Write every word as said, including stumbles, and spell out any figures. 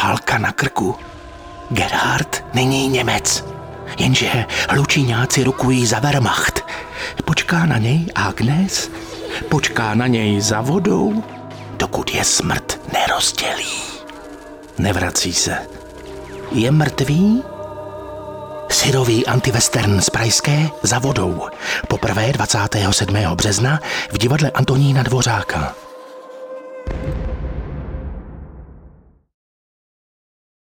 válka na krku. Gerhard není Němec, jenže hlučíňáci rukují za Wehrmacht. Počká na něj Agnes, počká na něj za vodou, dokud je smrt nerozdělí. Nevrací se. Je mrtvý? Syrový antiwestern z Pražské Za vodou. Poprvé dvacátého sedmého března v divadle Antonína Dvořáka.